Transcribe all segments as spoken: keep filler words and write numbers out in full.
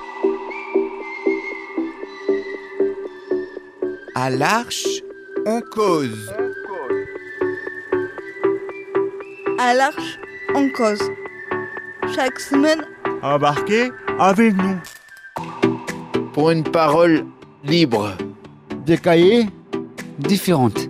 À l'Arche, on cause. À l'Arche, on cause. Chaque semaine, embarquez avec nous. Pour une parole libre. Des cahiers différentes.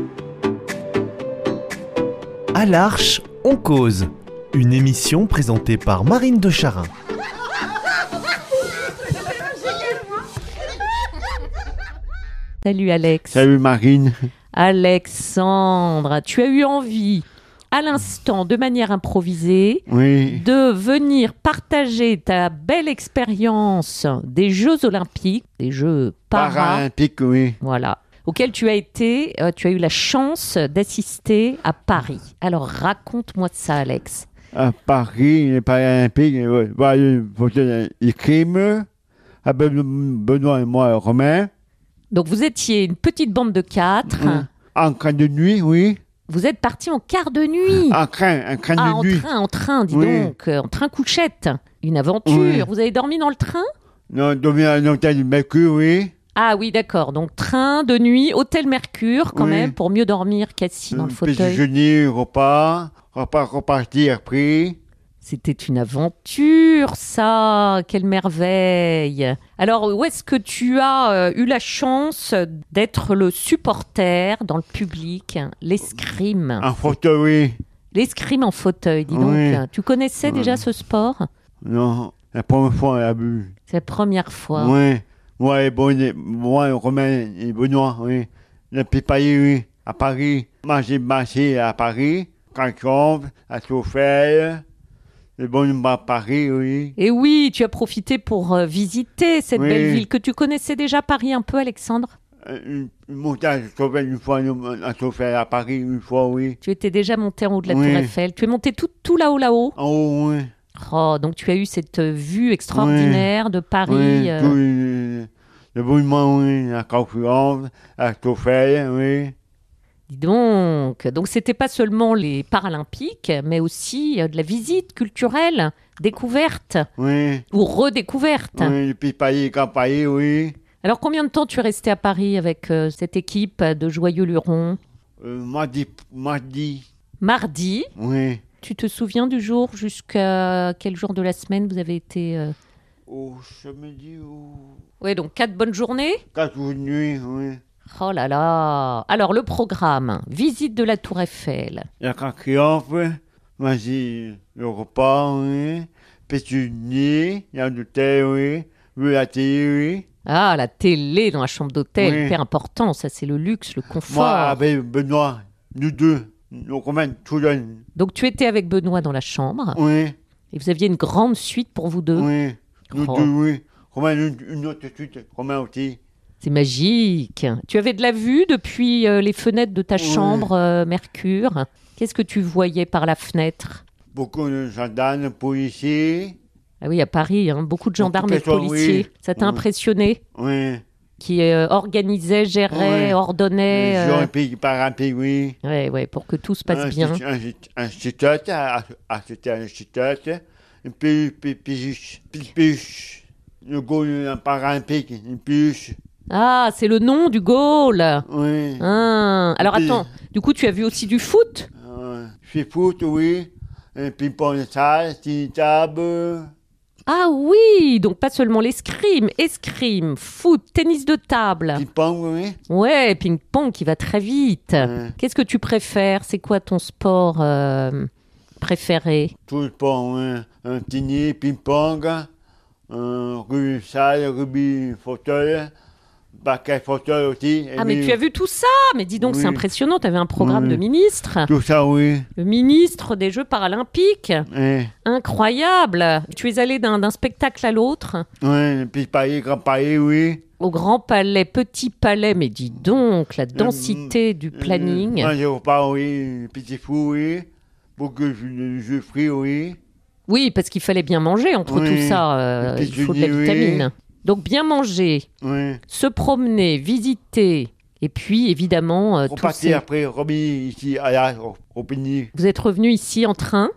À l'Arche, on cause. Une émission présentée par Marine de Charin. Salut Alex. Salut Marine. Alexandre, tu as eu envie, à l'instant, de manière improvisée, Oui. de venir partager ta belle expérience des Jeux Olympiques, des Jeux para, Paralympique, oui. voilà, auxquels tu as été, euh, tu as eu la chance d'assister à Paris. Alors raconte-moi de ça, Alex. À Paris, les Paralympiques, ouais, ouais, les crimes, avec Benoît et moi, Romain. Donc vous étiez une petite bande de quatre. Mmh. En train de nuit, oui. Vous êtes partis en quart de nuit. En train, en train Ah, de en nuit. train, en train, dis Oui. donc, euh, en train couchette. Une aventure. Oui. Vous avez dormi dans le train ? Non, dormi à un hôtel de Mercure, oui. Ah oui, d'accord. Donc train de nuit, hôtel Mercure quand Oui. même, pour mieux dormir qu'assis dans le Petit fauteuil. déjeuner, repas, repas reparti après. C'était une aventure, ça. Quelle merveille. Alors, où est-ce que tu as euh, eu la chance d'être le supporter dans le public, l'escrime En fauteuil, oui. L'escrime en fauteuil, dis donc. Oui. Tu connaissais Oui. déjà ce sport ? Non, la première fois, elle a bu. C'est la première fois. Oui. Moi et, Bonnet, moi, Romain et Benoît, oui. Le Pipaillé, oui. À Paris. Moi, j'ai marché à Paris. Cancombe, à Sophelle. Le bon à Paris, oui. Et oui, tu as profité pour euh, visiter cette Oui. belle ville que tu connaissais déjà, Paris, un peu, Alexandre ? Une, une montagne à Sophelle, une fois, à Sophelle, à Paris, une fois, oui. Tu étais déjà monté en haut de la Oui. Tour Eiffel. Tu es monté tout, tout là-haut, là-haut. En haut, oui. Oh, donc tu as eu cette vue extraordinaire de Paris. Oui, euh, tout le, le monument, oui. À Cancombe, à Sophelle, oui. Dis donc, donc c'était pas seulement les Paralympiques, mais aussi euh, de la visite culturelle, découverte Oui. ou redécouverte. Oui, le Pipaillé, Campaillé, oui. Alors combien de temps tu es resté à Paris avec euh, cette équipe de Joyeux Luron ? Euh, mardi, mardi, Mardi. oui. Tu te souviens du jour jusqu'à quel jour de la semaine vous avez été euh... Au samedi, au... Oui, donc quatre bonnes journées. Quatre jours de nuit, oui. Oh là là. Alors le programme, visite de la Tour Eiffel. Il y a qu'un triomphe, vas-y, le repas, oui. Pétunie, il y a un hôtel, oui. Oui, la télé, oui. Ah, la télé dans la chambre d'hôtel, Oui. hyper important, ça c'est le luxe, le confort. Moi, avec Benoît, nous deux, nous Romain, tout jeune. Donc tu étais avec Benoît dans la chambre Oui, et vous aviez une grande suite pour vous deux. oui. Nous Oh. deux, oui. Romain, une, une autre suite, Romain aussi. C'est magique. Tu avais de la vue depuis euh, les fenêtres de ta Oui. chambre euh, Mercure. Qu'est-ce que tu voyais par la fenêtre ? Beaucoup de gendarmes, policiers. Ah oui, à Paris, hein, beaucoup de gendarmes et de personnes, policiers. oui. Ça t'a Oui. impressionné ? Oui. Qui euh, organisaient, géraient, Oui. ordonnaient. Les euh, Olympiques, Paralympiques, oui. Ouais, ouais, pour que tout se passe un, bien. Un, un chitote, c'était un chitote. Une puce, puce, puce. Le goal, un paralympique, une puce. Ah, c'est le nom du goal. Oui. Ah, alors Et puis- attends, du coup tu as vu aussi du foot ? Euh, je fais foot, oui. Un ping-pong de salle, une table. Ah oui, donc pas seulement l'escrime, escrime, foot, tennis de table. Ping-pong, oui. Ouais, ping-pong qui va très vite. Ouais. Qu'est-ce que tu préfères ? C'est quoi ton sport euh, préféré ? Tout le sport, oui. Un tennis, ping-pong. Un rugby salle, rugby fauteuil. Basket fauteuil aussi. Ah mais tu as vu tout ça ? Mais dis donc, Oui. c'est impressionnant, tu avais un programme Oui. de ministre. Tout ça, oui. Le ministre des Jeux Paralympiques. Oui. Incroyable. Tu es allé d'un d'un spectacle à l'autre. Oui, petit palais, grand palais, oui. Au Grand Palais, Petit Palais, mais dis donc, la densité du planning. Moi, je repars, oui. Petit fou, oui. Beaucoup de jeux frits, oui. Oui, parce qu'il fallait bien manger entre Oui. tout ça. euh, Le il faut de la déjeuner, vitamine. Donc bien manger, Oui. se promener, visiter, et puis évidemment, euh, tous Repartir ces- après, remis ici à la au Pigny. vous êtes revenu ici en train.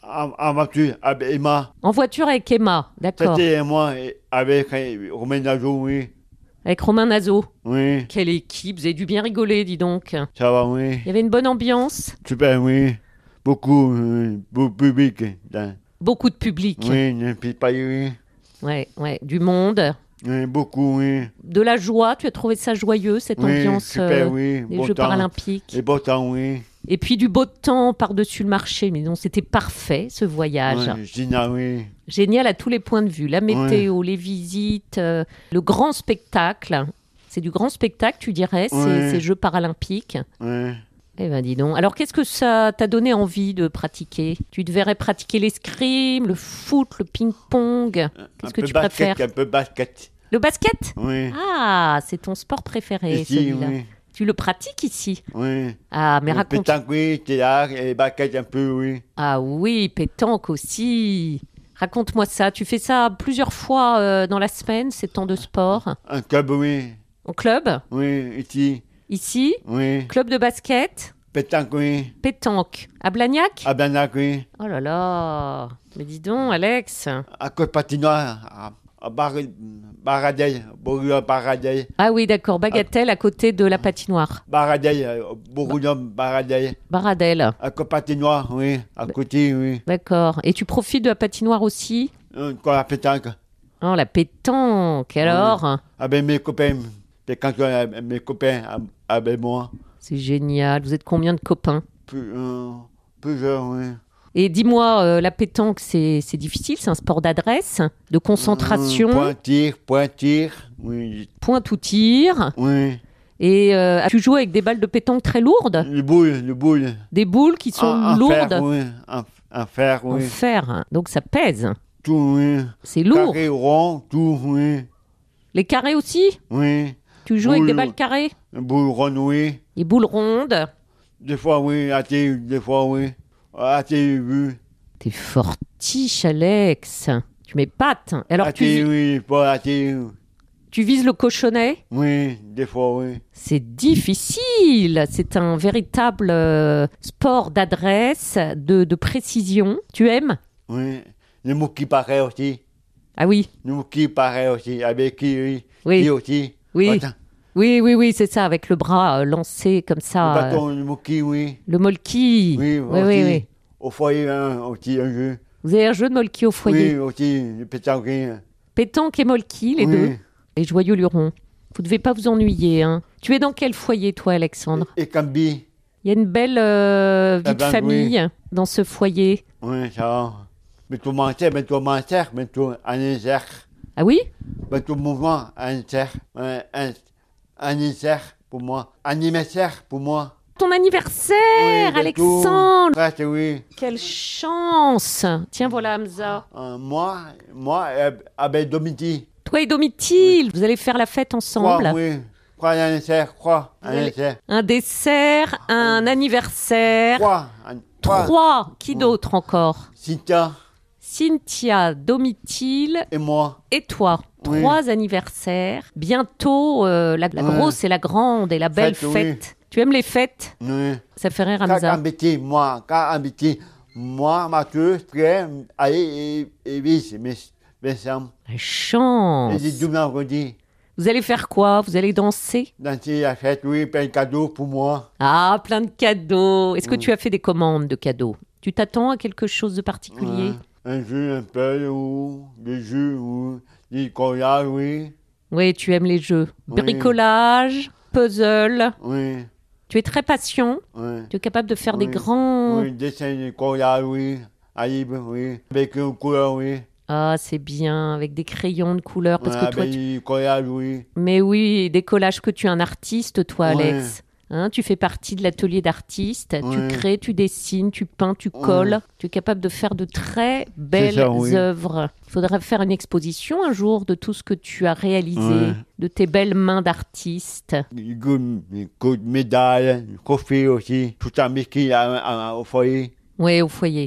en, en voiture avec Emma. En voiture avec Emma, d'accord. C'était moi et avec euh, Romain Nazo, oui. Avec Romain Nazo. Oui, Quelle équipe, vous avez dû bien rigoler, dis donc. ça va, oui. Il y avait une bonne ambiance, Super, oui. Beaucoup, euh, beaucoup de public. dans- beaucoup de public. Oui, ne puis pas, oui. Ouais, ouais, du monde, Oui, beaucoup, oui. de la joie. Tu as trouvé ça joyeux, cette Oui, ambiance super, euh, oui. des Beau Jeux temps. paralympiques. Et beau temps, oui. Et puis du beau temps par-dessus le marché. Mais non, c'était parfait, ce voyage. Oui, Gina, oui. Génial à tous les points de vue. La météo, les visites, euh, le grand spectacle. C'est du grand spectacle, tu dirais, ces, Ouais. ces Jeux paralympiques. Oui. Eh ben dis donc. Alors qu'est-ce que ça t'a donné envie de pratiquer? Tu devrais pratiquer l'escrime, le foot, le ping-pong. Qu'est-ce Un que peu tu basket, préfères? Un peu basket. Le basket? Oui. Ah, c'est ton sport préféré, Ici, celui-là. oui. Tu le pratiques ici? Oui. Ah, mais Le raconte. pétanque, oui, théâtre et basket un peu, oui. Ah oui, pétanque aussi. Raconte-moi ça. Tu fais ça plusieurs fois euh, dans la semaine, ces temps de sport? Un club, oui. En club? Oui, ici. Ici? Oui. Club de basket? Pétanque, oui. Pétanque. À Blagnac? À Blagnac, oui. Oh là là. Mais dis donc, Alex. À côte patinoire, à, à Bar Baradel, Bourgogne Baradel. Ah oui, d'accord. Bagatelle à côté de la patinoire. Baradel, euh, Bourgogne Baradel. Baradelle. À côte patinoire, oui. À côté, oui. D'accord. Et tu profites de la patinoire aussi? Encore la pétanque. Oh, la pétanque. Alors? Avec mes copains. Pétanque avec mes copains, avec moi. C'est génial. Vous êtes combien de copains? Plus, euh, plusieurs, oui. Et dis-moi, euh, la pétanque, c'est c'est difficile, c'est un sport d'adresse, de concentration, Euh, point tir, point tir, oui. point ou tir. Oui. Et euh, tu joues avec des balles de pétanque très lourdes, Le boule, le boule. des boules qui sont En, en lourdes fer, oui. En, en fer, en oui. fer. Donc ça pèse, Tout, oui. c'est lourd. Carré, rond, tout, oui. Les carrés aussi? Oui. Tu joues avec des Boule. balles carrées? Boule ronde, oui. Les boules rondes? Des fois, oui. À tes, des fois, oui. À tes vues. T'es fortiche, Alex. Tu m'épates. Alors À tu, tes, vi- oui. Pas à tes, tu vises le cochonnet? oui. Des fois, oui. C'est difficile. C'est un véritable euh, sport d'adresse, de, de précision. Tu aimes? Oui. Le mot qui paraît aussi. Ah oui, Le mot qui paraît aussi. Avec qui, oui. Oui. Qui aussi. oui, Attends. oui, oui, oui, c'est ça, avec le bras euh, lancé comme Le ça. euh, bâton, le mot qui, oui. le molki. Oui, oui, aussi. oui, oui. Au foyer, hein, aussi, un jeu. Vous avez un jeu de molki au foyer. Oui, aussi, le pétanque. hein. Pétanque et molki, les Oui. deux. Les joyeux lurons. Vous devez pas vous ennuyer. Hein. Tu es dans quel foyer, toi, Alexandre? Et Cambi. Il y a une belle euh, vie Ah de ben, famille dans ce foyer. Oui, ça va. Mais tout mentir, mais tout mentir, mais tout anniversaire. Ah oui? Mais tout mouvement, anniversaire. Ouais, un- Anniversaire pour moi. Anniversaire pour moi. Ton anniversaire, Oui, ben tout. Alexandre! Presque, oui. Quelle chance! Tiens, voilà Hamza. Euh, moi, moi, euh, avec Domiti. Toi et Domitil, vous allez faire la fête Quoi, ensemble. oui. Quoi, anniversaire, quoi, Vous allez- anniversaire. Un dessert, un anniversaire. Quoi, an- quoi. Trois. Qui d'autre encore? Cynthia Cynthia, Domitil et moi. et toi. Oui. Trois anniversaires. Bientôt, euh, la, la Ouais. grosse et la grande et la belle Fête, oui. fête. Tu aimes les fêtes? Oui. Ça fait rire Quand Hamza. habité, moi, quand habité, moi, Mathieu, prêt, aller et, et vis, mais, mais ça, La chance. et dit demain, vendredi, Vous allez faire quoi? Vous allez danser? danser la fête, oui, plein de cadeaux pour moi. Ah, plein de cadeaux. Est-ce que Mm. tu as fait des commandes de cadeaux? Tu t'attends à quelque chose de particulier? Ouais. Un jeu, un peu, ou des jeux, ou des collages, oui, Oui, tu aimes les jeux. Oui. Bricolage, puzzle. oui, Tu es très patient. oui. Tu es capable de faire des Oui. grands... Oui, dessin des collages, oui, à libre, oui, avec une couleur, oui. Ah, c'est bien, avec des crayons de couleur. Parce Ouais, que toi, avec tu... des collages, oui. Mais oui, des collages que tu es un artiste, toi, Ouais. Alex. Hein, tu fais partie de l'atelier d'artiste. Tu Ouais. crées, tu dessines, tu peins, tu Ouais. colles. Tu es capable de faire de très belles ça, oui. œuvres. Il faudrait faire une exposition un jour de tout ce que tu as réalisé, Ouais. de tes belles mains d'artiste. Des coups des coups de médailles, des trophées aussi, tout un Mickey à- à- au foyer. Oui, au foyer.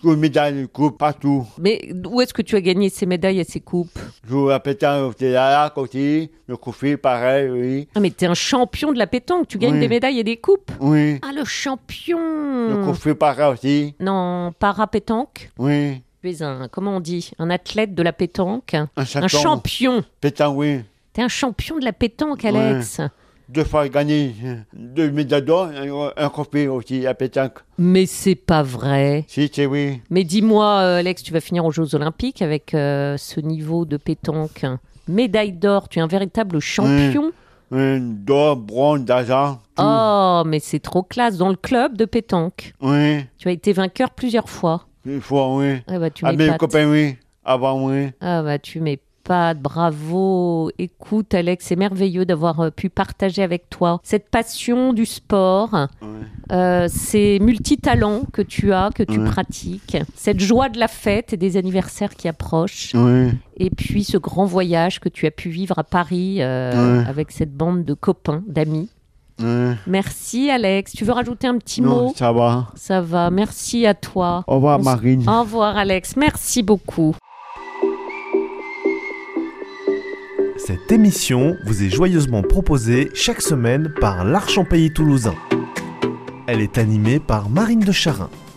Toutes les médailles, les coupes, partout. Mais où est-ce que tu as gagné ces médailles et ces coupes? Je joue à pétanque, c'est là, à côté. Le coffret, pareil, oui. Ah, mais t'es un champion de la pétanque, tu gagnes Oui. des médailles et des coupes? Oui. Ah, le champion! Le coffret, pareil aussi. Non, para-pétanque? Oui. Tu es un, comment on dit, un athlète de la pétanque? Un champion. Un champion! Pétanque, oui. T'es un champion de la pétanque, Alex. Deux fois gagné, deux médailles d'or, un, un coffret aussi à pétanque. Mais c'est pas vrai. Si, c'est oui. Mais dis-moi, euh, Alex, tu vas finir aux Jeux Olympiques avec euh, ce niveau de pétanque. Médaille d'or, tu es un véritable champion. Oui. D'or, bronze, d'argent. tout. Oh, mais c'est trop classe. Dans le club de pétanque, Oui. tu as été vainqueur plusieurs fois. Une fois, oui. Ah bah, tu À mes m'épates. copains, oui. Avant, oui. Ah bah, tu m'épates. Bravo. Écoute, Alex, c'est merveilleux d'avoir euh, pu partager avec toi cette passion du sport, Oui. euh, ces multitalents que tu as, que tu Ouais. pratiques, cette joie de la fête et des anniversaires qui approchent. Oui. Et puis ce grand voyage que tu as pu vivre à Paris euh, Ouais. avec cette bande de copains, d'amis. Oui. Merci Alex. Tu veux rajouter un petit Non, mot? ça va. Ça va. Merci à toi. Au revoir, On s- Marine. Au revoir Alex. Merci beaucoup. Cette émission vous est joyeusement proposée chaque semaine par l'Arch en Pays Toulousain. Elle est animée par Marine de Charin.